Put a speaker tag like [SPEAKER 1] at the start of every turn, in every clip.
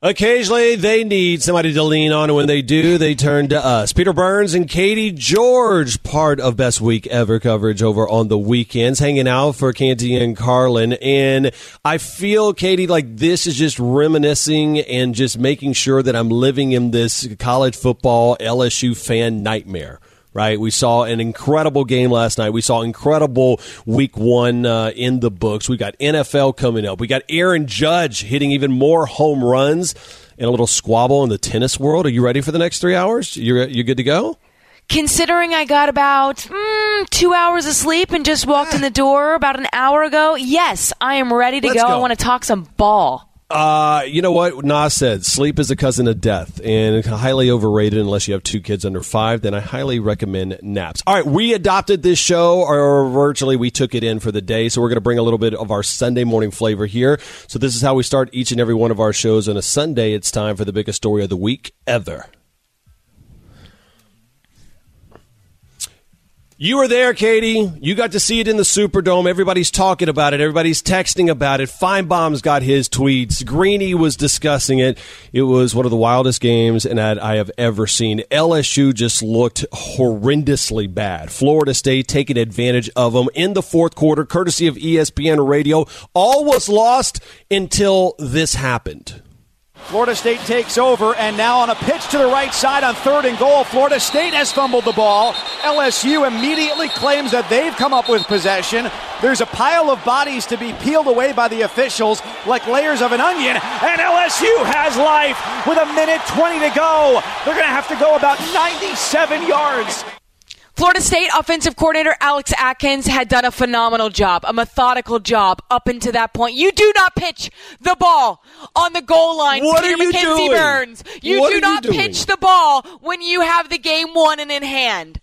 [SPEAKER 1] Occasionally, they need somebody to lean on, and when they do, they turn to us. Peter Burns and Katie George, part of Best Week Ever coverage over on the weekends, hanging out for Canty and Carlin. And I feel, Katie, like this is just reminiscing and just making sure that I'm living in this college football LSU fan nightmare. Right, we saw an incredible game last night. We saw incredible week one in the books. We got NFL coming up. We got Aaron Judge hitting even more home runs, and a little squabble in the tennis world. Are you ready for the next 3 hours? You good to go?
[SPEAKER 2] Considering I got about 2 hours of sleep and just walked in the door about an hour ago, yes, I am ready to go. I want to talk some ball.
[SPEAKER 1] You know what Nas said, sleep is a cousin of death and highly overrated unless you have 2 kids under 5. Then I highly recommend naps. All right, we adopted this show, or virtually we took it in for the day, so we're going to bring a little bit of our Sunday morning flavor here. So this is how we start each and every one of our shows on a Sunday. It's time for the biggest story of the week ever. You were there, Katie. You got to see it in the Superdome. Everybody's talking about it. Everybody's texting about it. Feinbaum's got his tweets. Greeny was discussing it. It was one of the wildest games that I have ever seen. LSU just looked horrendously bad. Florida State taking advantage of them in the fourth quarter, courtesy of ESPN Radio. All was lost until this happened.
[SPEAKER 3] Florida State takes over, and now on a pitch to the right side on 3rd and goal, Florida State has fumbled the ball. LSU immediately claims that they've come up with possession. There's a pile of bodies to be peeled away by the officials like layers of an onion, and LSU has life with 1:20 to go. They're going to have to go about 97 yards.
[SPEAKER 2] Florida State offensive coordinator Alex Atkins had done a phenomenal job, a methodical job up until that point. You do not pitch the ball on the goal line,
[SPEAKER 1] what
[SPEAKER 2] Peter McKenzie Burns. You do not pitch the ball when you have the game won and in hand.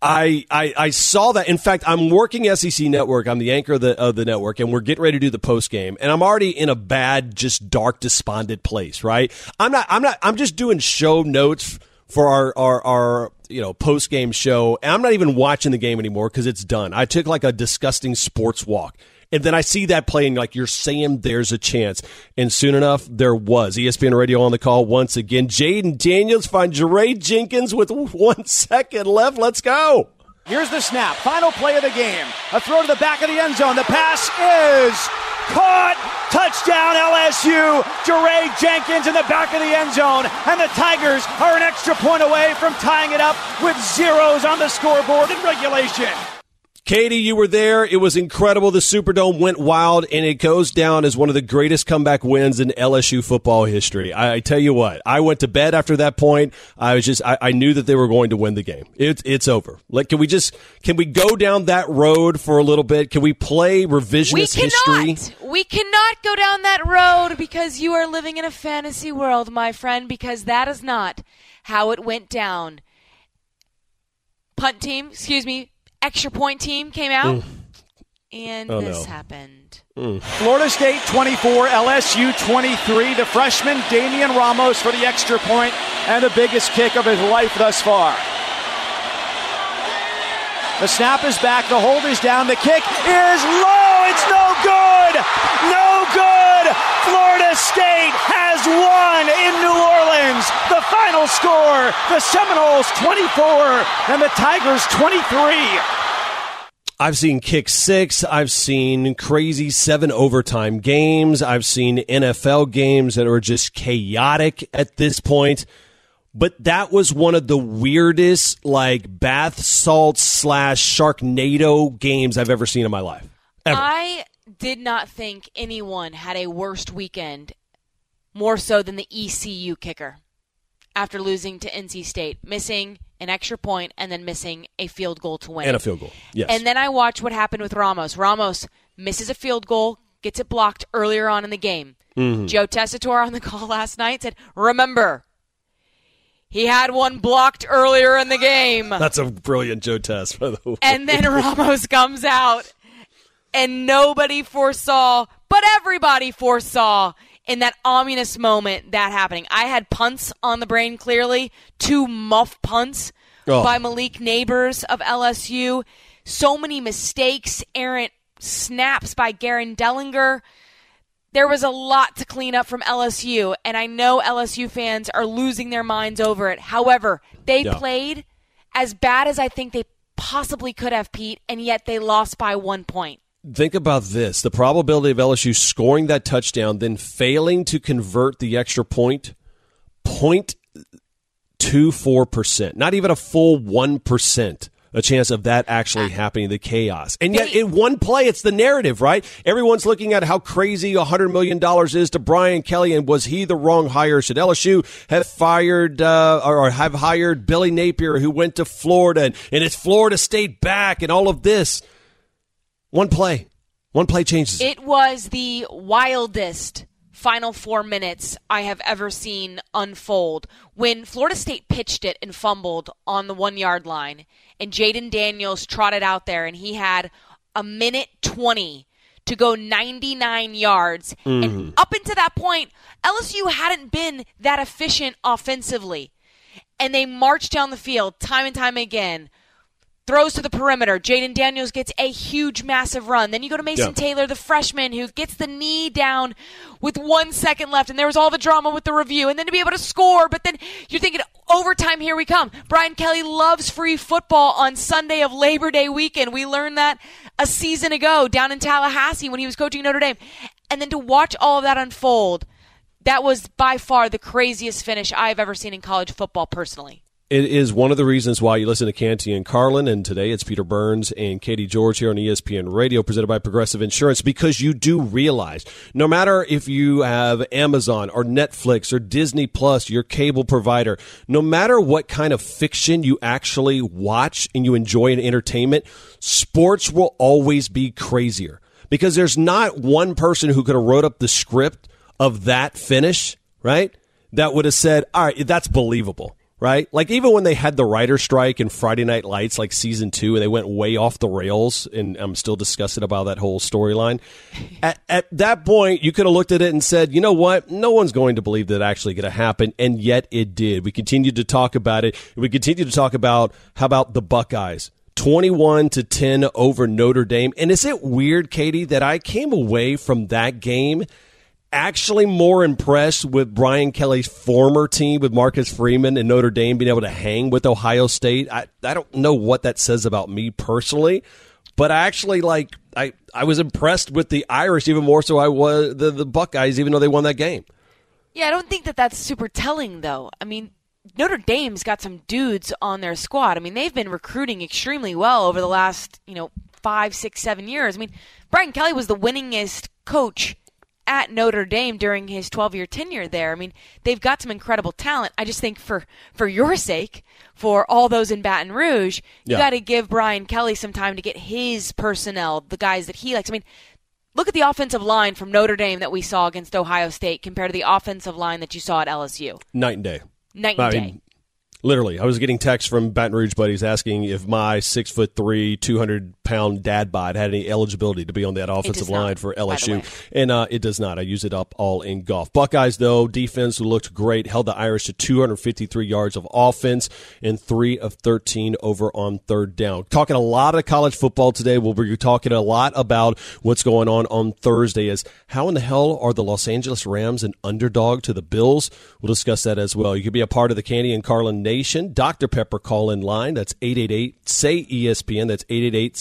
[SPEAKER 1] I saw that. In fact, I'm working SEC Network. I'm the anchor of the network, and we're getting ready to do the post game. And I'm already in a bad, just dark, despondent place. Right? I'm just doing show notes for our post-game show. And I'm not even watching the game anymore because it's done. I took like a disgusting sports walk. And then I see that playing like you're saying there's a chance. And soon enough, there was. ESPN Radio on the call once again. Jaden Daniels finds Jeray Jenkins with 1 second left. Let's go.
[SPEAKER 3] Here's the snap. Final play of the game. A throw to the back of the end zone. The pass is caught. Touchdown LSU. Jeray Jenkins in the back of the end zone. And the Tigers are an extra point away from tying it up with zeros on the scoreboard in regulation.
[SPEAKER 1] Katie, you were there. It was incredible. The Superdome went wild, and it goes down as one of the greatest comeback wins in LSU football history. I tell you what, I went to bed after that point. I knew that they were going to win the game. It's over. Like, can we go down that road for a little bit? Can we play revisionist history?
[SPEAKER 2] We cannot go down that road because you are living in a fantasy world, my friend, because that is not how it went down. Extra point team came out, and this happened.
[SPEAKER 3] Florida State 24, LSU 23. The freshman Damian Ramos for the extra point and the biggest kick of his life thus far. The snap is back. The hold is down. The kick is low. It's no good. No good. Florida State has won in New Orleans. The final score, the Seminoles 24 and the Tigers 23.
[SPEAKER 1] I've seen kick 6. I've seen crazy 7 overtime games. I've seen NFL games that are just chaotic at this point. But that was one of the weirdest, like, bath salts / Sharknado games I've ever seen in my life. Ever.
[SPEAKER 2] I did not think anyone had a worst weekend more so than the ECU kicker after losing to NC State, missing an extra point and then missing a field goal to win.
[SPEAKER 1] And a field goal, yes.
[SPEAKER 2] And then I watched what happened with Ramos. Ramos misses a field goal, gets it blocked earlier on in the game. Mm-hmm. Joe Tessitore on the call last night said, remember, he had one blocked earlier in the game.
[SPEAKER 1] That's a brilliant Joe Tess, by the way.
[SPEAKER 2] And then Ramos comes out, and nobody foresaw, but everybody foresaw in that ominous moment that happening. I had punts on the brain clearly, 2 muff punts by Malik Neighbors of LSU. So many mistakes, errant snaps by Garen Dellinger. there was a lot to clean up from LSU, and I know LSU fans are losing their minds over it. However, they played as bad as I think they possibly could have, Pete, and yet they lost by 1 point.
[SPEAKER 1] Think about this. The probability of LSU scoring that touchdown, then failing to convert the extra point, 0.24%. Not even a full 1%. A chance of that actually happening, the chaos. And yet in one play, it's the narrative, right? Everyone's looking at how crazy $100 million is to Brian Kelly, and was he the wrong hire? Should LSU have fired or have hired Billy Napier, who went to Florida, and it's Florida State back and all of this? One play changes.
[SPEAKER 2] It was the wildest final 4 minutes I have ever seen unfold. When Florida State pitched it and fumbled on the 1 yard line, and Jaden Daniels trotted out there, and he had a minute 20 to go 99 yards. And up until that point, LSU hadn't been that efficient offensively. And they marched down the field time and time again. Throws to the perimeter. Jaden Daniels gets a huge, massive run. Then you go to Mason Taylor, the freshman, who gets the knee down with 1 second left. And there was all the drama with the review. And then to be able to score. But then you're thinking, overtime, here we come. Brian Kelly loves free football on Sunday of Labor Day weekend. We learned that a season ago down in Tallahassee when he was coaching Notre Dame. And then to watch all of that unfold, that was by far the craziest finish I've ever seen in college football personally.
[SPEAKER 1] It is one of the reasons why you listen to Canty and Carlin, and today it's Peter Burns and Katie George here on ESPN Radio, presented by Progressive Insurance, because you do realize no matter if you have Amazon or Netflix or Disney Plus, your cable provider, no matter what kind of fiction you actually watch and you enjoy in entertainment, sports will always be crazier, because there's not one person who could have wrote up the script of that finish, right, that would have said, all right, that's believable. Right? Like, even when they had the writer's strike in Friday Night Lights, like season 2, and they went way off the rails, and I'm still disgusted about that whole storyline. At that point, you could have looked at it and said, you know what? No one's going to believe that actually going to happen, and yet it did. We continued to talk about it. We continued to talk about, how about the Buckeyes? 21-10 over Notre Dame. And is it weird, Katie, that I came away from that game actually more impressed with Brian Kelly's former team with Marcus Freeman and Notre Dame being able to hang with Ohio State? I don't know what that says about me personally, but I actually I was impressed with the Irish even more so I was the Buckeyes, even though they won that game.
[SPEAKER 2] Yeah, I don't think that that's super telling, though. I mean, Notre Dame's got some dudes on their squad. I mean, they've been recruiting extremely well over the last 5, 6, 7 years. I mean, Brian Kelly was the winningest coach at Notre Dame during his 12-year tenure there. I mean, they've got some incredible talent. I just think for your sake, for all those in Baton Rouge, you got to give Brian Kelly some time to get his personnel, the guys that he likes. I mean, look at the offensive line from Notre Dame that we saw against Ohio State compared to the offensive line that you saw at LSU.
[SPEAKER 1] Night and day.
[SPEAKER 2] Night and day.
[SPEAKER 1] Literally, I was getting texts from Baton Rouge buddies asking if my 6'3", 200-pound dad bod had any eligibility to be on that offensive line for LSU, and it does not. I use it up all in golf. Buckeyes, though, defense looked great, held the Irish to 253 yards of offense and 3 of 13 over on third down. Talking a lot of college football today. We'll be talking a lot about what's going on Thursday. Is how in the hell are the Los Angeles Rams an underdog to the Bills? We'll discuss that as well. You could be a part of the Canty and Carlin Nation. Dr. Pepper call-in line. That's 888-SAY-ESPN. That's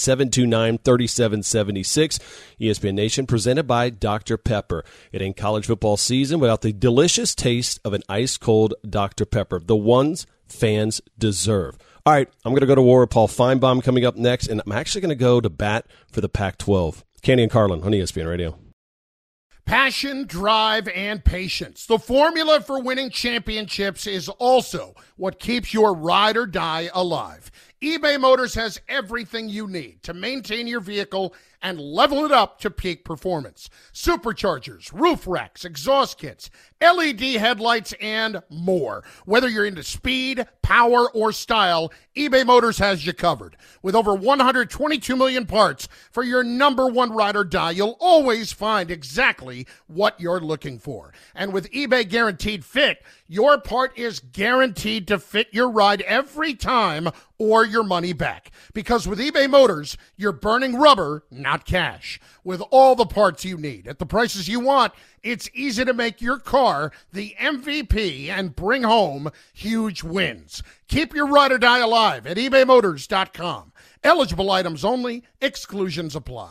[SPEAKER 1] 888-729-3776. ESPN Nation presented by Dr. Pepper. It ain't college football season without the delicious taste of an ice-cold Dr. Pepper. The ones fans deserve. All right, I'm going to go to war with Paul Feinbaum coming up next, and I'm actually going to go to bat for the Pac-12. Canty and Carlin on ESPN Radio.
[SPEAKER 4] Passion, drive, and patience. The formula for winning championships is also what keeps your ride or die alive. eBay Motors has everything you need to maintain your vehicle and level it up to peak performance. Superchargers, roof racks, exhaust kits, LED headlights, and more. Whether you're into speed, power, or style, eBay Motors has you covered. With over 122 million parts for your number one ride or die, you'll always find exactly what you're looking for. And with eBay Guaranteed Fit, your part is guaranteed to fit your ride every time or your money back. Because with eBay Motors, you're burning rubber, not not cash. With all the parts you need at the prices you want, it's easy to make your car the MVP and bring home huge wins. Keep your ride or die alive at ebaymotors.com. Eligible items only. Exclusions apply.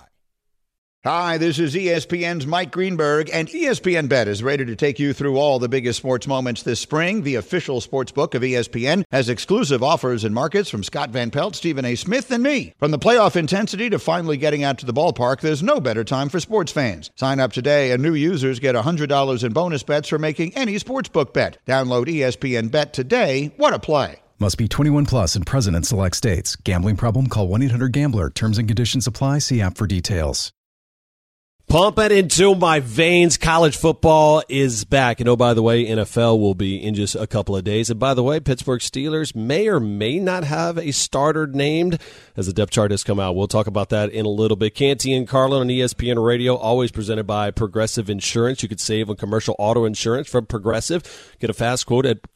[SPEAKER 5] Hi, this is ESPN's Mike Greenberg, and ESPN Bet is ready to take you through all the biggest sports moments this spring. The official sports book of ESPN has exclusive offers and markets from Scott Van Pelt, Stephen A. Smith, and me. From the playoff intensity to finally getting out to the ballpark, there's no better time for sports fans. Sign up today, and new users get $100 in bonus bets for making any sportsbook bet. Download ESPN Bet today. What a play.
[SPEAKER 6] Must be 21 plus and present in select states. Gambling problem? Call 1-800-GAMBLER. Terms and conditions apply. See app for details.
[SPEAKER 1] Pump it into my veins. College football is back. And oh, by the way, NFL will be in just a couple of days. And by the way, Pittsburgh Steelers may or may not have a starter named as the depth chart has come out. We'll talk about that in a little bit. Canty and Carlin on ESPN Radio, always presented by Progressive Insurance. You could save on commercial auto insurance from Progressive. Get a fast quote at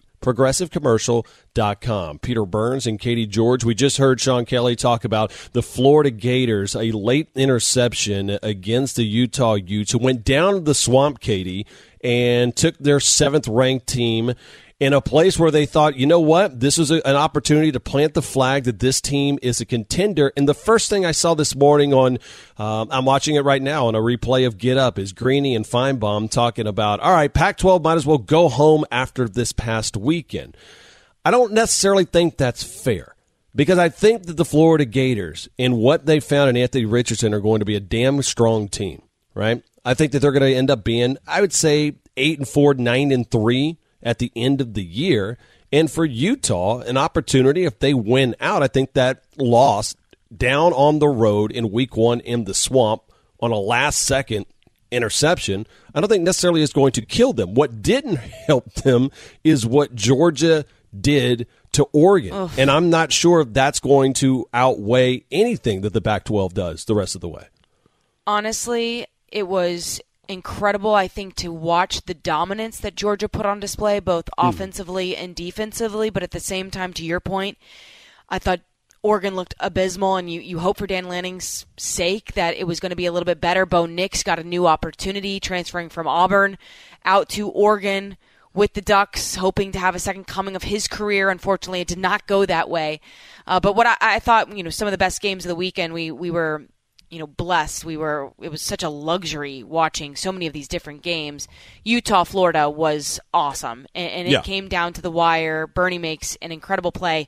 [SPEAKER 1] ProgressiveCommercial.com. Peter Burns and Katie George. We just heard Sean Kelly talk about the Florida Gators, a late interception against the Utah Utes, who went down to the swamp, Katie, and took their 7th-ranked team in a place where they thought, you know what, this was an opportunity to plant the flag that this team is a contender. And the first thing I saw this morning on, I'm watching it right now on a replay of Get Up, is Greeny and Feinbaum talking about, all right, Pac-12 might as well go home after this past weekend. I don't necessarily think that's fair, because I think that the Florida Gators and what they found in Anthony Richardson are going to be a damn strong team, right? I think that they're going to end up being, I would say, 8-4, 9-3 at the end of the year. And for Utah, an opportunity, if they win out, I think that loss down on the road in week 1 in the swamp on a last-second interception, I don't think necessarily is going to kill them. What didn't help them is what Georgia did to Oregon. Ugh. And I'm not sure if that's going to outweigh anything that the Pac-12 does the rest of the way.
[SPEAKER 2] Honestly, it was incredible, I think, to watch the dominance that Georgia put on display, both offensively and defensively. But at the same time, to your point, I thought Oregon looked abysmal, and you hope for Dan Lanning's sake that it was going to be a little bit better. Bo Nix got a new opportunity transferring from Auburn out to Oregon with the Ducks, hoping to have a second coming of his career. Unfortunately, it did not go that way. But what I thought, some of the best games of the weekend, we were blessed. It was such a luxury watching so many of these different games. Utah, Florida was awesome. And it came down to the wire. Bernie makes an incredible play.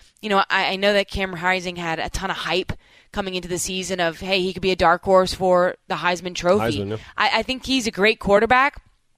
[SPEAKER 2] I know that Cameron Rising had a ton of hype coming into the season of, hey, he could be a dark horse for the Heisman Trophy.
[SPEAKER 1] Yeah.
[SPEAKER 2] I think he's a great quarterback.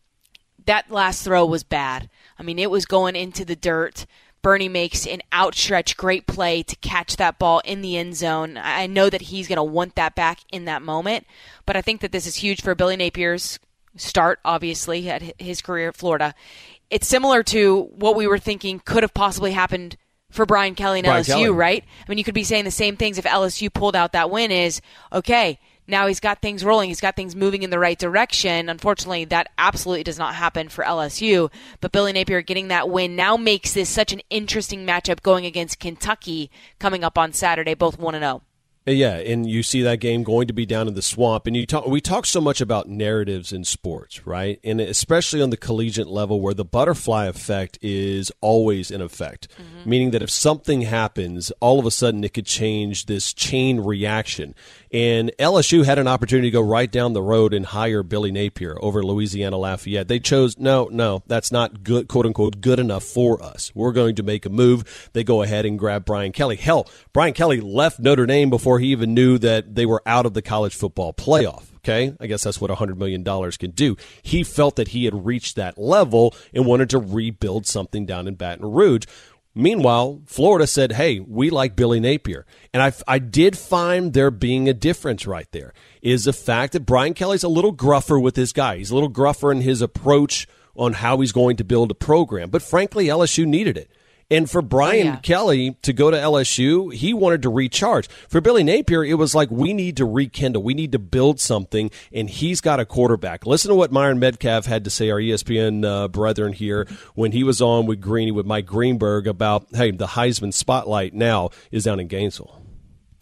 [SPEAKER 2] That last throw was bad. I mean, it was going into the dirt. Bernie makes an outstretched great play to catch that ball in the end zone. I know that he's going to want that back in that moment, but I think that this is huge for Billy Napier's start, obviously, at his career at Florida. It's similar to what we were thinking could have possibly happened for Brian Kelly and LSU, right? I mean, you could be saying the same things if LSU pulled out that win is, okay, now he's got things rolling. He's got things moving in the right direction. Unfortunately, that absolutely does not happen for LSU. But Billy Napier getting that win now makes this such an interesting matchup going against Kentucky coming up on Saturday, both 1-0.
[SPEAKER 1] Yeah, and you see that game going to be down in the swamp. And we talk so much about narratives in sports, right? And especially on the collegiate level where the butterfly effect is always in effect, meaning that if something happens, all of a sudden it could change this chain reaction. And LSU had an opportunity to go right down the road and hire Billy Napier over Louisiana Lafayette. They chose, no, that's not good, quote unquote, good enough for us. We're going to make a move. They go ahead and grab Brian Kelly. Hell, Brian Kelly left Notre Dame before he even knew that they were out of the college football playoff. Okay, I guess that's what $100 million can do. He felt that he had reached that level and wanted to rebuild something down in Baton Rouge. Meanwhile, Florida said, hey, we like Billy Napier. And I did find there being a difference right there, is the fact that Brian Kelly's a little gruffer with his guy. He's a little gruffer in his approach on how he's going to build a program. But frankly, LSU needed it. And for Brian Kelly to go to LSU, he wanted to recharge. For Billy Napier, it was like, we need to rekindle. We need to build something, and he's got a quarterback. Listen to what Myron Metcalf had to say, our ESPN brethren here, when he was on with Greeny, with Mike Greenberg, about, hey, the Heisman spotlight now is down in Gainesville.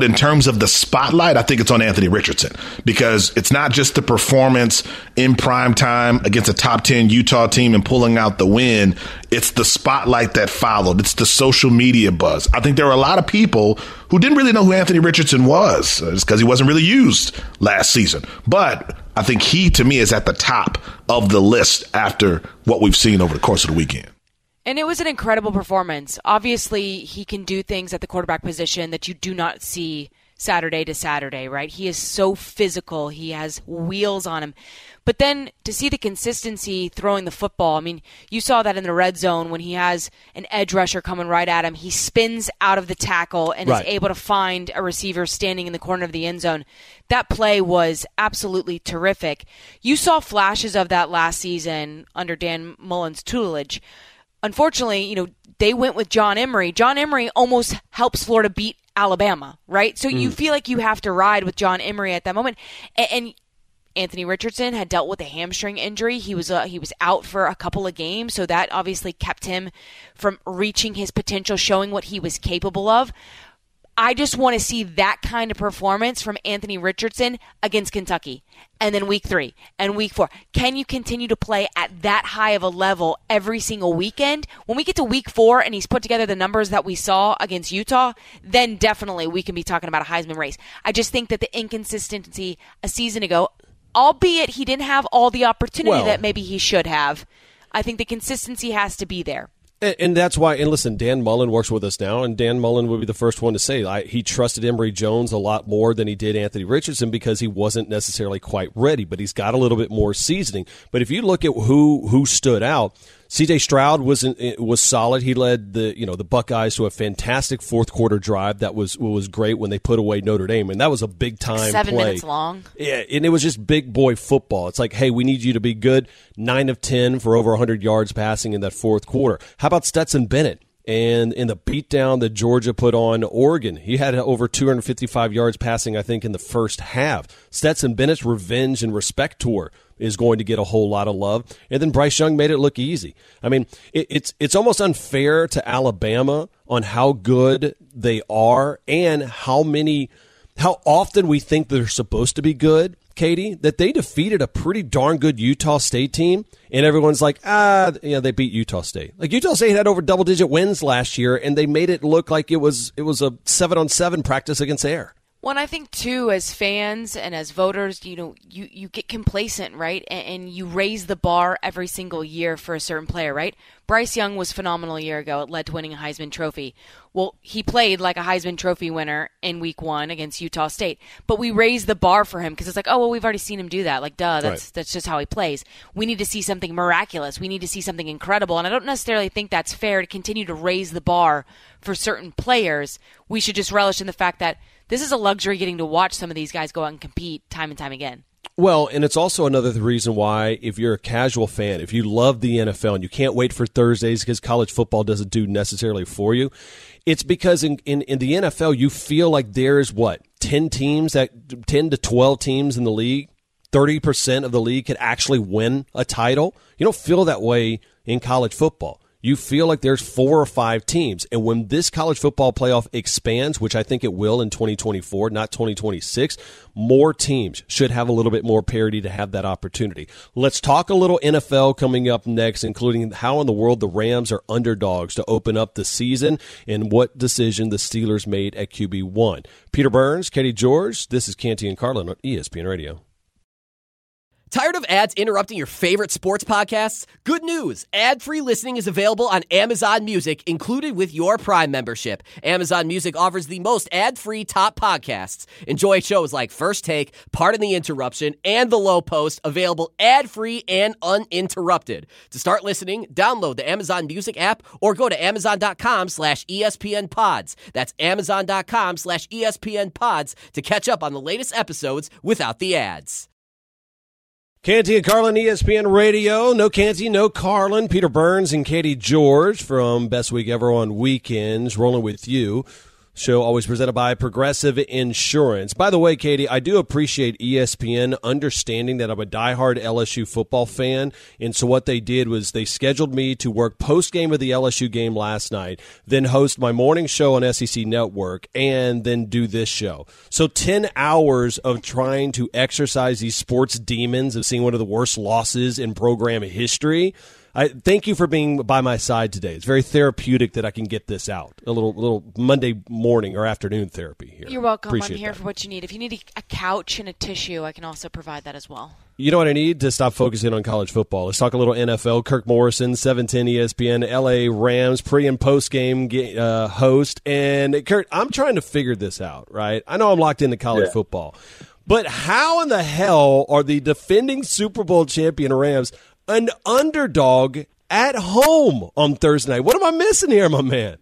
[SPEAKER 7] in terms of the spotlight, I think it's on Anthony Richardson, because it's not just the performance in prime time against a top 10 Utah team and pulling out the win. It's the spotlight that followed. It's the social media buzz. I think there were a lot of people who didn't really know who Anthony Richardson was, just because he wasn't really used last season. But I think he, to me, is at the top of the list after what we've seen over the course of the weekend.
[SPEAKER 2] And it was an incredible performance. Obviously, he can do things at the quarterback position that you do not see Saturday to Saturday, right? He is so physical. He has wheels on him. But then to see the consistency throwing the football, I mean, you saw that in the red zone when he has an edge rusher coming right at him. He spins out of the tackle and is able to find a receiver standing in the corner of the end zone. That play was absolutely terrific. You saw flashes of that last season under Dan Mullen's tutelage. Unfortunately, they went with John Emery. John Emery almost helps Florida beat Alabama, right? So you feel like you have to ride with John Emery at that moment. And Anthony Richardson had dealt with a hamstring injury. He was out for a couple of games, so that obviously kept him from reaching his potential, showing what he was capable of. I just want to see that kind of performance from Anthony Richardson against Kentucky. And then week 3 and week 4. Can you continue to play at that high of a level every single weekend? When we get to week 4 and he's put together the numbers that we saw against Utah, then definitely we can be talking about a Heisman race. I just think that the inconsistency a season ago, albeit he didn't have all the opportunity that maybe he should have, I think the consistency has to be there.
[SPEAKER 1] And that's why, and listen, Dan Mullen works with us now, and Dan Mullen would be the first one to say he trusted Emory Jones a lot more than he did Anthony Richardson because he wasn't necessarily quite ready, but he's got a little bit more seasoning. But if you look at who stood out, C.J. Stroud was solid. He led the Buckeyes to a fantastic fourth quarter drive that was great when they put away Notre Dame, and that was a big time
[SPEAKER 2] 7
[SPEAKER 1] play.
[SPEAKER 2] minutes long.
[SPEAKER 1] Yeah, and it was just big boy football. It's like, hey, we need you to be good. 9 of 10 for over 100 yards passing in that fourth quarter. How about Stetson Bennett? And in the beatdown that Georgia put on Oregon, he had over 255 yards passing, I think, in the first half. Stetson Bennett's revenge and respect tour is going to get a whole lot of love. And then Bryce Young made it look easy. I mean, it's almost unfair to Alabama on how good they are and how often we think they're supposed to be good, Katie, that they defeated a pretty darn good Utah State team, and everyone's like, they beat Utah State. Like, Utah State had over double-digit wins last year, and they made it look like it was a 7-on-7 practice against air.
[SPEAKER 2] Well, and I think, too, as fans and as voters, you get complacent, right? And you raise the bar every single year for a certain player, right? Bryce Young was phenomenal a year ago. It led to winning a Heisman Trophy. Well, he played like a Heisman Trophy winner in week 1 against Utah State. But we raised the bar for him because it's like, oh, well, we've already seen him do that. Like, duh, that's just how he plays. We need to see something miraculous. We need to see something incredible. And I don't necessarily think that's fair to continue to raise the bar for certain players. We should just relish in the fact that this is a luxury getting to watch some of these guys go out and compete time and time again.
[SPEAKER 1] Well, and it's also another reason why, if you're a casual fan, if you love the NFL and you can't wait for Thursdays because college football doesn't do necessarily for you, it's because in the NFL you feel like there's 10 to 12 teams in the league, 30% of the league could actually win a title. You don't feel that way in college football. You feel like there's 4 or 5 teams. And when this college football playoff expands, which I think it will in 2024, not 2026, more teams should have a little bit more parity to have that opportunity. Let's talk a little NFL coming up next, including how in the world the Rams are underdogs to open up the season and what decision the Steelers made at QB1. Peter Burns, Katie George, this is Canty and Carlin on ESPN Radio.
[SPEAKER 8] Tired of ads interrupting your favorite sports podcasts? Good news! Ad-free listening is available on Amazon Music, included with your Prime membership. Amazon Music offers the most ad-free top podcasts. Enjoy shows like First Take, Pardon the Interruption, and The Low Post, available ad-free and uninterrupted. To start listening, download the Amazon Music app or go to amazon.com/ESPNpods. That's amazon.com/ESPNpods to catch up on the latest episodes without the ads.
[SPEAKER 1] Canty and Carlin, ESPN Radio. No Canty, no Carlin. Peter Burns and Katie George from Best Week Ever on Weekends, rolling with you. Show always presented by Progressive Insurance. By the way, Katie, I do appreciate ESPN understanding that I'm a diehard LSU football fan, and so what they did was they scheduled me to work post-game of the LSU game last night, then host my morning show on SEC Network, and then do this show. So 10 hours of trying to exercise these sports demons of seeing one of the worst losses in program history. I thank you for being by my side today. It's very therapeutic that I can get this out. A little Monday morning or afternoon therapy here.
[SPEAKER 2] You're welcome.
[SPEAKER 1] Appreciate
[SPEAKER 2] I'm here
[SPEAKER 1] that.
[SPEAKER 2] for what you need. If you need a couch and a tissue, I can also provide that as well.
[SPEAKER 1] You know what I need to stop focusing on college football? Let's talk a little NFL. Kirk Morrison, 710 ESPN, LA Rams pre- and post-game host. And, Kurt, I'm trying to figure this out, right? I know I'm locked into college football. But how in the hell are the defending Super Bowl champion Rams an underdog at home on Thursday night? What am I missing here, my man?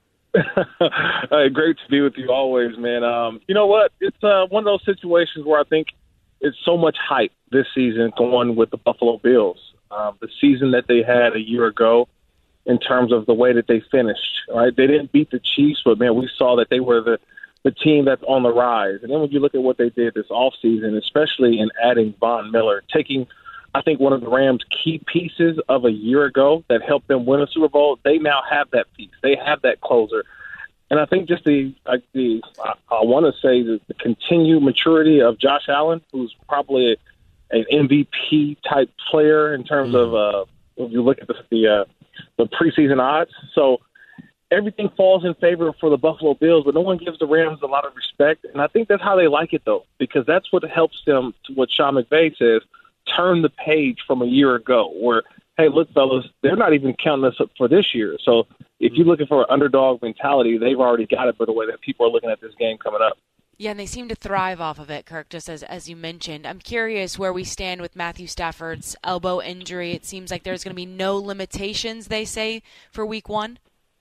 [SPEAKER 9] Great to be with you always, man. You know what? It's one of those situations where I think it's so much hype this season going with the Buffalo Bills. The season that they had a year ago in terms of the way that they finished, right? They didn't beat the Chiefs, but, man, we saw that they were the team that's on the rise. And then when you look at what they did this offseason, especially in adding Von Miller, taking – I think one of the Rams' key pieces of a year ago that helped them win a Super Bowl, they now have that piece. They have that closer. And I think just I want to say the continued maturity of Josh Allen, who's probably an MVP-type player in terms of if you look at the preseason odds. So everything falls in favor for the Buffalo Bills, but no one gives the Rams a lot of respect. And I think that's how they like it, though, because that's what helps them, to what Sean McVay says, turn the page from a year ago where, hey, look, fellas, they're not even counting us up for this year. So if you're looking for an underdog mentality, they've already got it by the way that people are looking at this game coming up.
[SPEAKER 2] Yeah, and they seem to thrive off of it, Kirk, just as you mentioned. I'm curious where we stand with Matthew Stafford's elbow injury. It seems like there's going to be no limitations, they say, for week one.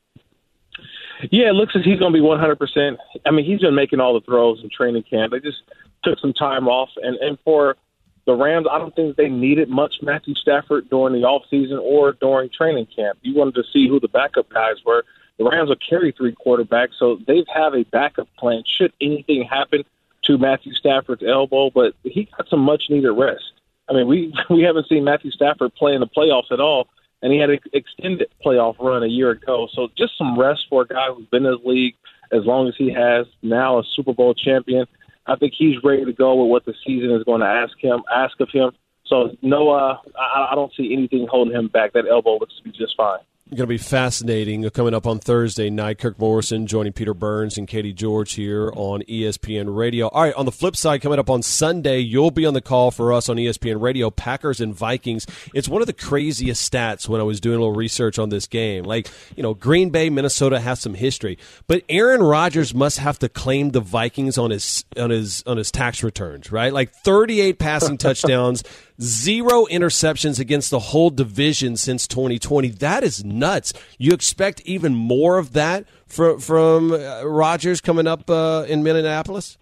[SPEAKER 9] Yeah, it looks like he's going to be 100%. I mean, he's been making all the throws in training camp. They just took some time off. And for the Rams, I don't think they needed much Matthew Stafford during the offseason or during training camp. You wanted to see who the backup guys were. The Rams will carry 3 quarterbacks, so they have a backup plan should anything happen to Matthew Stafford's elbow, but he got some much-needed rest. I mean, we haven't seen Matthew Stafford play in the playoffs at all, and he had an extended playoff run a year ago. So just some rest for a guy who's been in the league as long as he has, now a Super Bowl champion. I think he's ready to go with what the season is going to ask of him. So, no, I don't see anything holding him back. That elbow looks to be just fine.
[SPEAKER 1] Going to be fascinating coming up on Thursday night. Kirk Morrison joining Peter Burns and Katie George here on ESPN Radio. All right, on the flip side, coming up on Sunday, you'll be on the call for us on ESPN Radio, Packers and Vikings. It's one of the craziest stats when I was doing a little research on this game. Like, you know, Green Bay, Minnesota has some history, but Aaron Rodgers must have to claim the Vikings on his tax returns, right? Like 38 passing touchdowns, 0 interceptions against the whole division since 2020. That is nuts. You expect even more of that from Rodgers coming up in Minneapolis?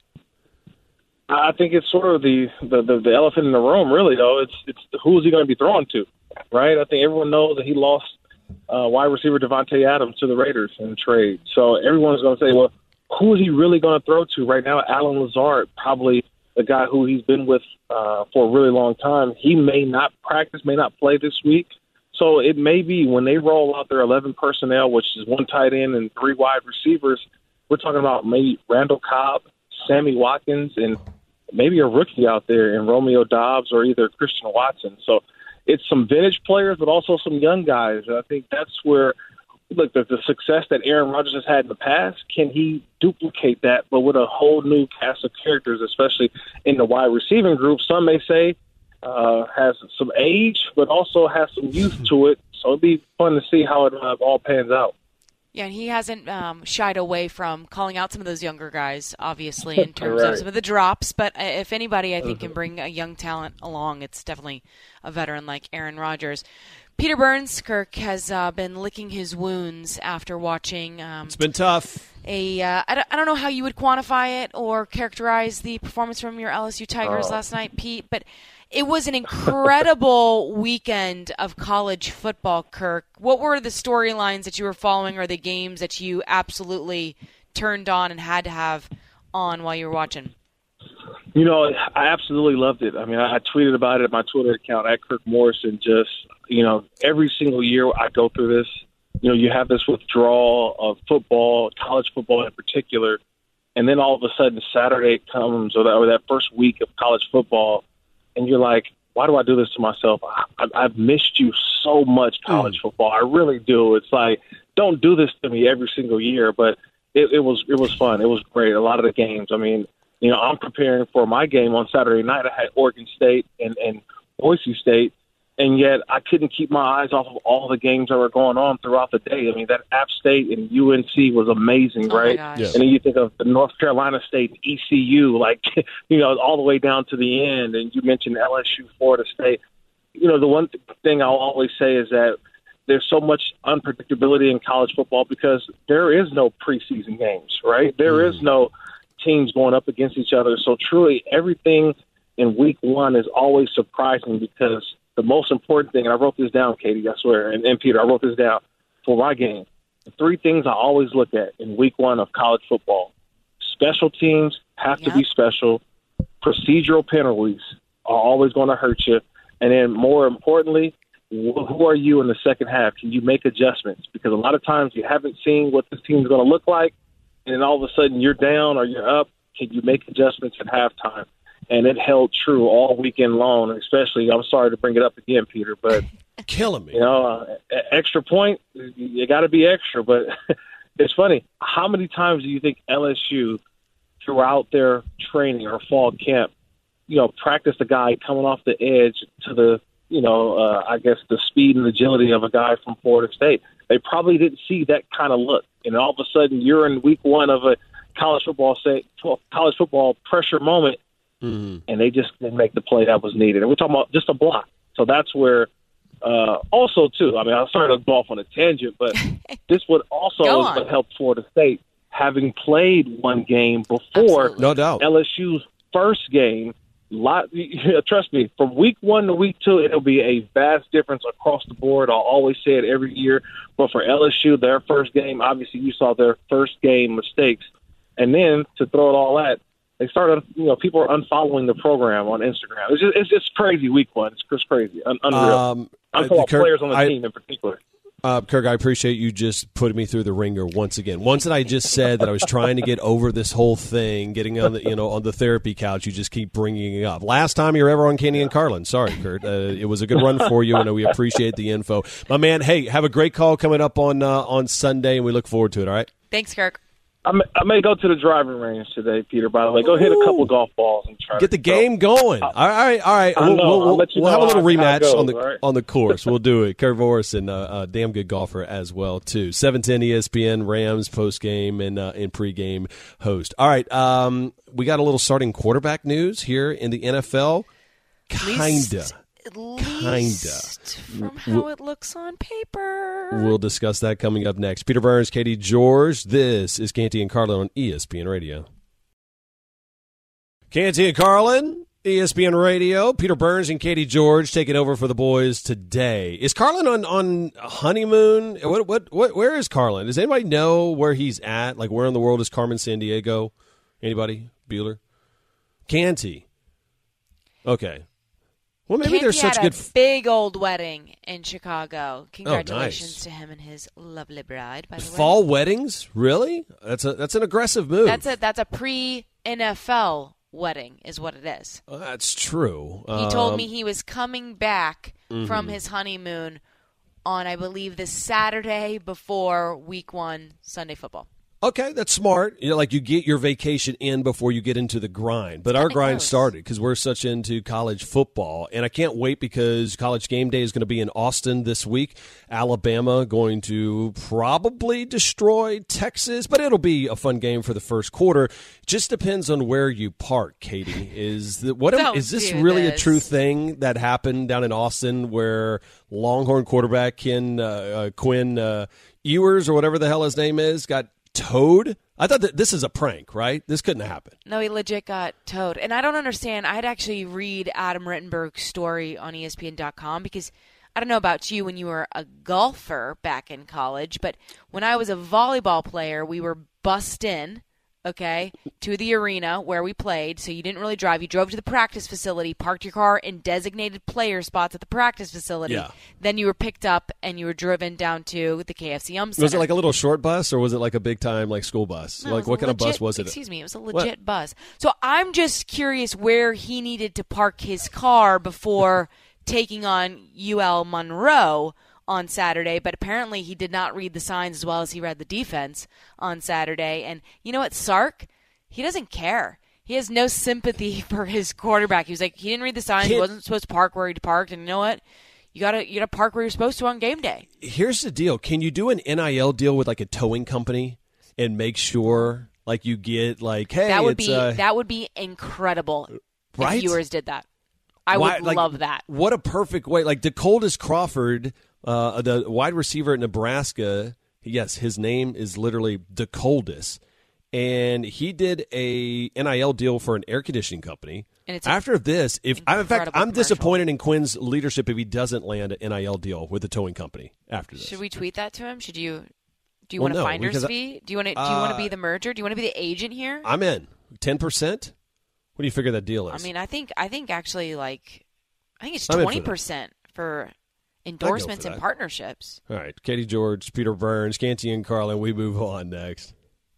[SPEAKER 9] I think it's sort of the elephant in the room, really, though. It's who is he going to be throwing to, right? I think everyone knows that he lost wide receiver Devontae Adams to the Raiders in trade. So everyone's going to say, well, who is he really going to throw to? Right now, Allen Lazard, probably the guy who he's been with for a really long time. He may not practice, may not play this week. So it may be when they roll out their 11 personnel, which is 1 tight end and 3 wide receivers, we're talking about maybe Randall Cobb, Sammy Watkins, and maybe a rookie out there in Romeo Doubs or either Christian Watson. So it's some vintage players, but also some young guys. And I think that's where, look, the success that Aaron Rodgers has had in the past, can he duplicate that, but with a whole new cast of characters, especially in the wide receiving group? Some may say has some age, but also has some youth to it. So it'd be fun to see how it all pans out.
[SPEAKER 2] Yeah, and he hasn't shied away from calling out some of those younger guys, obviously, in terms of some of the drops. But if anybody, I think, can bring a young talent along, it's definitely a veteran like Aaron Rodgers. Peter Burns, Kirk, has been licking his wounds after watching.
[SPEAKER 1] It's been tough.
[SPEAKER 2] I don't know how you would quantify it or characterize the performance from your LSU Tigers last night, Pete, but it was an incredible weekend of college football, Kirk. What were the storylines that you were following or the games that you absolutely turned on and had to have on while you were watching?
[SPEAKER 9] You know, I absolutely loved it. I mean, I tweeted about it at my Twitter account at Kirk Morrison. Just, you know, every single year I go through this. You know, you have this withdrawal of football, college football in particular, and then all of a sudden Saturday comes, or that first week of college football, and you're like, why do I do this to myself? I've missed you so much, college football. I really do. It's like, don't do this to me every single year. But it was fun. It was great. A lot of the games. I mean, you know, I'm preparing for my game on Saturday night. I had Oregon State and Boise State, and yet I couldn't keep my eyes off of all the games that were going on throughout the day. I mean, that App State and UNC was amazing, right?
[SPEAKER 2] Yes.
[SPEAKER 9] And then you think of the North Carolina State, ECU, like, you know, all the way down to the end. And you mentioned LSU, Florida State. You know, the one thing I'll always say is that there's so much unpredictability in college football because there is no preseason games, right? There is no teams going up against each other. So truly everything in week one is always surprising because the most important thing, and I wrote this down, Katie, I swear, and Peter, I wrote this down for my game. The three things I always look at in week one of college football: special teams have to be special, procedural penalties are always going to hurt you, and then more importantly, who are you in the second half? Can you make adjustments? Because a lot of times you haven't seen what this team's going to look like, and then all of a sudden you're down or you're up. Can you make adjustments at halftime? And it held true all weekend long, especially, I'm sorry to bring it up again, Peter, but
[SPEAKER 1] killing me.
[SPEAKER 9] You know, extra point, you got to be extra. But it's funny. How many times do you think LSU, throughout their training or fall camp, you know, practiced a guy coming off the edge to the, you know, I guess the speed and agility of a guy from Florida State? They probably didn't see that kind of look. And all of a sudden you're in week one of a college football pressure moment, and they just didn't make the play that was needed. And we're talking about just a block. So that's where also, too, I mean, I'm sorry to go off on a tangent, but this would also help Florida State, having played one game before
[SPEAKER 1] no doubt.
[SPEAKER 9] LSU's first game. Trust me, from week one to week two, it'll be a vast difference across the board. I'll always say it every year. But for LSU, their first game, obviously you saw their first game mistakes. And then to throw it all at, they started, you know, people are unfollowing the program on Instagram. It's just crazy week one. It's just crazy. Unreal. I'm talking about players on the team in particular.
[SPEAKER 1] Kirk, I appreciate you just putting me through the ringer once again. Once that I just said that I was trying to get over this whole thing, getting on the, you know, on the therapy couch, you just keep bringing it up. Last time you were ever on Canty and Carlin. Sorry, Kurt. It was a good run for you, and we appreciate the info. My man, hey, have a great call coming up on Sunday, and we look forward to it, all right?
[SPEAKER 2] Thanks, Kirk.
[SPEAKER 9] I may go to the driving range today, Peter, by the way. Go hit a couple golf balls and try
[SPEAKER 1] get the game going. All right. We'll have a little rematch on the course. We'll do it. Kurt Morrison, a damn good golfer as well, too. 710 ESPN, Rams postgame and pregame host. All right, we got a little starting quarterback news here in the NFL. Kinda.
[SPEAKER 2] From how it looks on paper.
[SPEAKER 1] We'll discuss that coming up next. Peter Burns, Katie George. This is Canty and Carlin on ESPN Radio. Canty and Carlin, ESPN Radio. Peter Burns and Katie George taking over for the boys today. Is Carlin on honeymoon? Where is Carlin? Does anybody know where he's at? Like, where in the world is Carmen Sandiego? Anybody? Bueller? Canty. Okay. Well, maybe there's such
[SPEAKER 2] had a big old wedding in Chicago. Congratulations
[SPEAKER 1] nice.
[SPEAKER 2] To him and his lovely bride. By the way,
[SPEAKER 1] fall weddings, really? That's an aggressive move.
[SPEAKER 2] That's a pre-NFL wedding, is what it is.
[SPEAKER 1] That's true.
[SPEAKER 2] He told me he was coming back from his honeymoon on, I believe, the Saturday before Week 1 Sunday football.
[SPEAKER 1] Okay, that's smart. You know, like you get your vacation in before you get into the grind. But our grind started because we're such into college football. And I can't wait because College Game Day is going to be in Austin this week. Alabama going to probably destroy Texas, but it'll be a fun game for the first quarter. Just depends on where you park, Katie. Is this really a true thing that happened down in Austin where Longhorn quarterback Quinn Ewers or whatever the hell his name is got towed? I thought that this is a prank, right? This couldn't happen.
[SPEAKER 2] No, he legit got towed. And I don't understand. I had actually read Adam Rittenberg's story on ESPN.com because I don't know about you when you were a golfer back in college, but when I was a volleyball player, we were bussed in, okay, to the arena where we played. So you didn't really drive. You drove to the practice facility, parked your car in designated player spots at the practice facility.
[SPEAKER 1] Yeah.
[SPEAKER 2] Then you were picked up and you were driven down to the KFC Center.
[SPEAKER 1] Was it like a little short bus or was it like a big time like school bus?
[SPEAKER 2] No,
[SPEAKER 1] like what kind of bus was it?
[SPEAKER 2] Excuse me, it was a legit bus. So I'm just curious where he needed to park his car before taking on UL Monroe on Saturday, but apparently he did not read the signs as well as he read the defense on Saturday. And you know what, Sark? He doesn't care. He has no sympathy for his quarterback. He was like, he didn't read the signs. He wasn't supposed to park where he parked. And you know what? You gotta park where you're supposed to on game day.
[SPEAKER 1] Here's the deal. Can you do an NIL deal with like a towing company and make sure like you get like, hey,
[SPEAKER 2] that would be incredible
[SPEAKER 1] right?
[SPEAKER 2] if viewers did that. I would love that.
[SPEAKER 1] What a perfect way. Like DeColdis Crawford, the wide receiver at Nebraska, yes, his name is literally DeColdis. And he did a NIL deal for an air conditioning company. And it's after this, I'm disappointed in Quinn's leadership if he doesn't land an NIL deal with the towing company after this.
[SPEAKER 2] Should we tweet that to him? Do you want a finder's fee? Do you want to be the merger? Do you want to be the agent here?
[SPEAKER 1] I'm in. 10%? What do you figure that deal is?
[SPEAKER 2] I mean, I think actually it's 20% for endorsements and partnerships.
[SPEAKER 1] All right, Katie George, Peter Burns, Canty and Carlin. We move on next.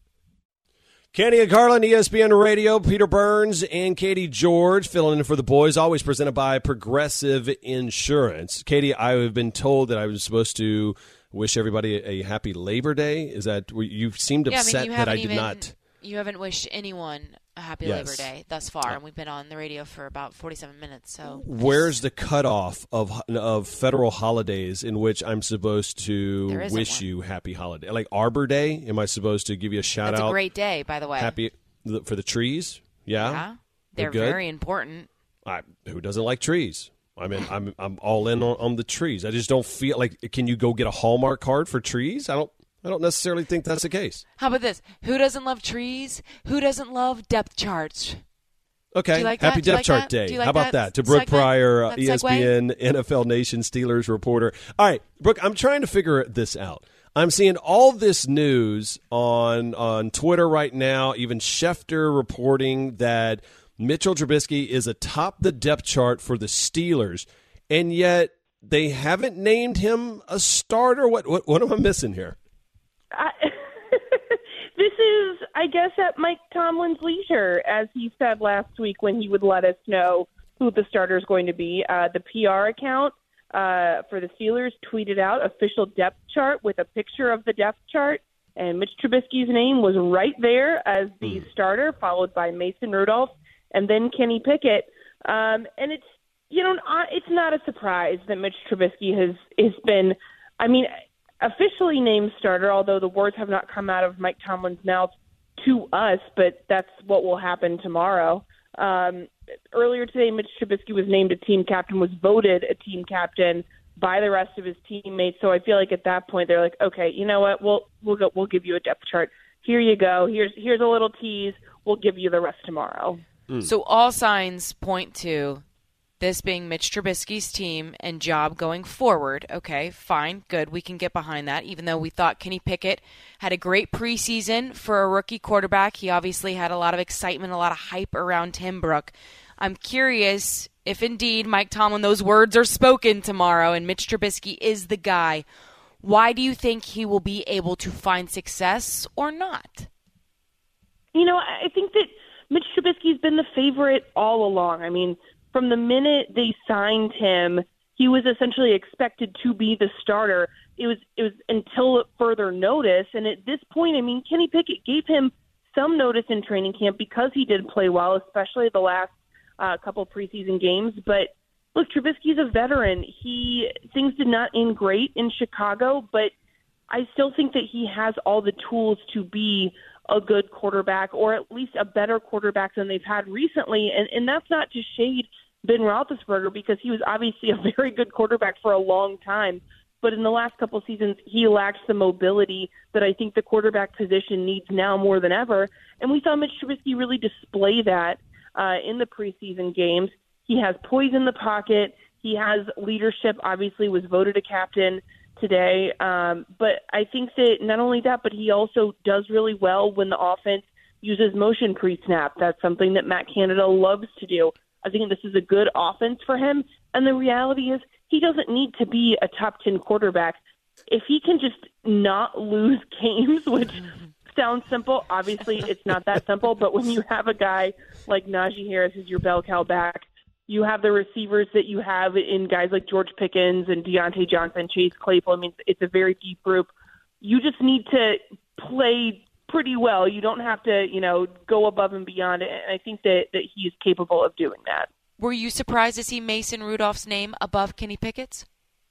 [SPEAKER 1] Canty and Carlin, ESPN Radio, Peter Burns and Katie George filling in for the boys, always presented by Progressive Insurance. Katie, I have been told that I was supposed to wish everybody a happy Labor Day. Is that you seemed upset that I did not?
[SPEAKER 2] You haven't wished anyone a happy Labor Day thus far, and we've been on the radio for about 47 minutes. So
[SPEAKER 1] where's the cutoff of federal holidays in which I'm supposed to wish you happy holiday? Like Arbor Day, am I supposed to give you a shout out?
[SPEAKER 2] That's a great day, by the way.
[SPEAKER 1] Happy for the trees? Yeah,
[SPEAKER 2] they're very important.
[SPEAKER 1] Who doesn't like trees? I mean, I'm all in on the trees. I just don't feel like. Can you go get a Hallmark card for trees? I don't necessarily think that's the case.
[SPEAKER 2] How about this? Who doesn't love trees? Who doesn't love depth charts?
[SPEAKER 1] Okay.
[SPEAKER 2] Do you like
[SPEAKER 1] Happy
[SPEAKER 2] that?
[SPEAKER 1] Depth Chart Day. How about that? To Brooke Pryor, ESPN, NFL Nation, Steelers reporter. All right, Brooke, I'm trying to figure this out. I'm seeing all this news on Twitter right now, even Schefter reporting that Mitchell Trubisky is atop the depth chart for the Steelers, and yet they haven't named him a starter. What am I missing here?
[SPEAKER 10] This is, I guess, at Mike Tomlin's leisure, as he said last week when he would let us know who the starter is going to be. The PR account for the Steelers tweeted out official depth chart with a picture of the depth chart, and Mitch Trubisky's name was right there as the starter, followed by Mason Rudolph and then Kenny Pickett. And it's it's not a surprise that Mitch Trubisky has been, officially named starter, although the words have not come out of Mike Tomlin's mouth to us, but that's what will happen tomorrow. Earlier today, Mitch Trubisky was named a team captain, was voted a team captain by the rest of his teammates. So I feel like at that point they're like, okay, you know what? We'll give you a depth chart. Here you go. Here's a little tease. We'll give you the rest tomorrow.
[SPEAKER 2] So all signs point to this being Mitch Trubisky's team and job going forward. Okay, fine, good. We can get behind that, even though we thought Kenny Pickett had a great preseason for a rookie quarterback. He obviously had a lot of excitement, a lot of hype around Tim Brooke. I'm curious if indeed Mike Tomlin, those words are spoken tomorrow and Mitch Trubisky is the guy. Why do you think he will be able to find success or not?
[SPEAKER 10] I think that Mitch Trubisky's been the favorite all along. From the minute they signed him, he was essentially expected to be the starter. It was until further notice. And at this point, Kenny Pickett gave him some notice in training camp because he did play well, especially the last couple preseason games. But look, Trubisky's a veteran. Things did not end great in Chicago, but I still think that he has all the tools to be a good quarterback, or at least a better quarterback than they've had recently. And that's not to shade Ben Roethlisberger, because he was obviously a very good quarterback for a long time. But in the last couple seasons, he lacks the mobility that I think the quarterback position needs now more than ever. And we saw Mitch Trubisky really display that in the preseason games. He has poise in the pocket. He has leadership, obviously was voted a captain today. But I think that not only that, but he also does really well when the offense uses motion pre-snap. That's something that Matt Canada loves to do. I think this is a good offense for him. And the reality is he doesn't need to be a top 10 quarterback. If he can just not lose games, which sounds simple, obviously it's not that simple, but when you have a guy like Najee Harris as your bell cow back, you have the receivers that you have in guys like George Pickens and Deontay Johnson, Chase Claypool. I mean, it's a very deep group. You just need to play pretty well. You don't have to, go above and beyond it. And I think that he is capable of doing that.
[SPEAKER 2] Were you surprised to see Mason Rudolph's name above Kenny Pickett's?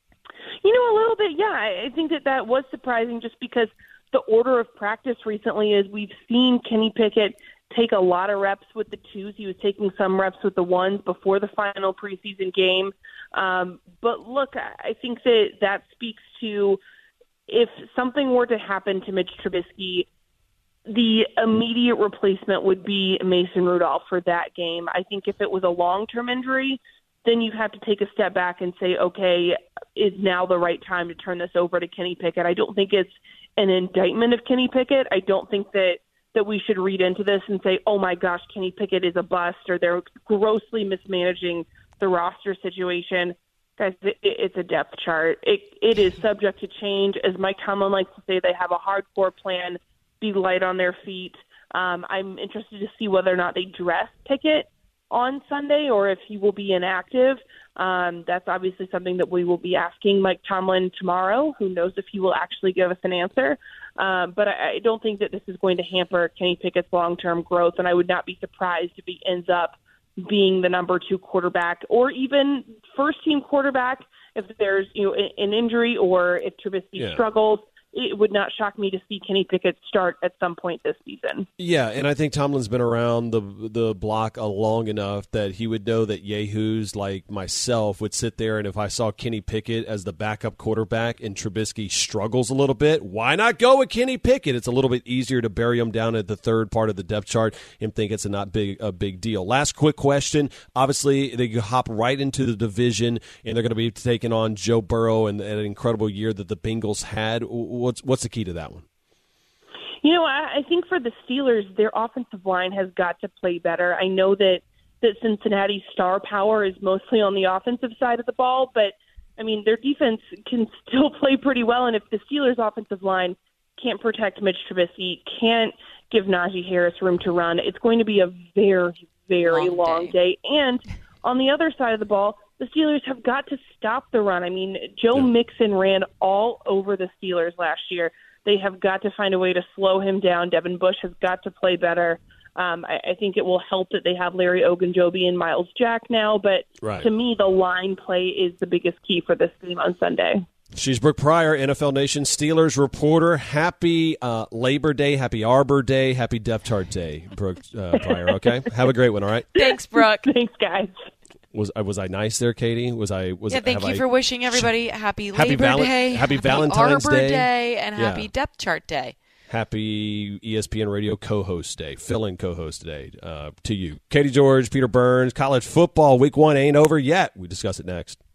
[SPEAKER 10] A little bit, yeah. I think that was surprising just because the order of practice recently is we've seen Kenny Pickett take a lot of reps with the twos. He was taking some reps with the ones before the final preseason game. But look, I think that speaks to if something were to happen to Mitch Trubisky, the immediate replacement would be Mason Rudolph for that game. I think if it was a long-term injury, then you have to take a step back and say, okay, is now the right time to turn this over to Kenny Pickett? I don't think it's an indictment of Kenny Pickett. I don't think that we should read into this and say, oh my gosh, Kenny Pickett is a bust or they're grossly mismanaging the roster situation. Guys, it's a depth chart. It is subject to change. As Mike Tomlin likes to say, they have a hardcore plan, be light on their feet. I'm interested to see whether or not they dress Pickett on Sunday or if he will be inactive. That's obviously something that we will be asking Mike Tomlin tomorrow. Who knows if he will actually give us an answer. But I don't think that this is going to hamper Kenny Pickett's long-term growth, and I would not be surprised if he ends up being the number 2 quarterback or even first-team quarterback if there's an injury or if Trubisky struggles. It would not shock me to see Kenny Pickett start at some point this season.
[SPEAKER 1] Yeah, and I think Tomlin's been around the block long enough that he would know that yahoos like myself would sit there, and if I saw Kenny Pickett as the backup quarterback and Trubisky struggles a little bit, why not go with Kenny Pickett? It's a little bit easier to bury him down at the third part of the depth chart and think it's a big deal. Last quick question. Obviously, they hop right into the division, and they're going to be taking on Joe Burrow and an incredible year that the Bengals had. What's the key to that one?
[SPEAKER 10] I think for the Steelers, their offensive line has got to play better. I know that Cincinnati's star power is mostly on the offensive side of the ball, but, their defense can still play pretty well. And if the Steelers' offensive line can't protect Mitch Trubisky, can't give Najee Harris room to run, it's going to be a very, very long day. And on the other side of the ball, the Steelers have got to stop the run. Joe Mixon ran all over the Steelers last year. They have got to find a way to slow him down. Devin Bush has got to play better. I think it will help that they have Larry Ogunjobi and Myles Jack now, but to me, the line play is the biggest key for this game on Sunday.
[SPEAKER 1] She's Brooke Pryor, NFL Nation Steelers reporter. Happy Labor Day, happy Arbor Day, happy Depth Chart Day, Brooke Pryor, okay? Have a great one, all right?
[SPEAKER 2] Thanks, Brooke.
[SPEAKER 10] Thanks, guys.
[SPEAKER 1] Was I nice there, Katie?
[SPEAKER 2] Thank you for wishing everybody happy Labor Day,
[SPEAKER 1] happy Valentine's
[SPEAKER 2] Arbor
[SPEAKER 1] Day.
[SPEAKER 2] Day, and happy Depth Chart Day.
[SPEAKER 1] Happy ESPN Radio co-host day, fill-in co-host day to you. Katie George, Peter Burns, college football week 1 ain't over yet. We discuss it next.